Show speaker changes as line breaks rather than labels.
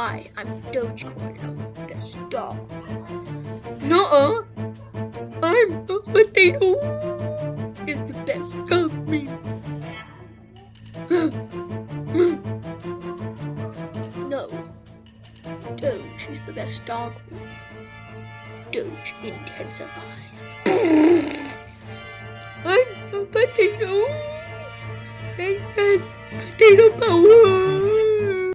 Hi, I'm Dogecoin and I'm the best dog. Nuh-uh. I'm a potato. Is the best dog me. No. Doge is the best dog. Doge intensifies. I'm a potato. It has potato power.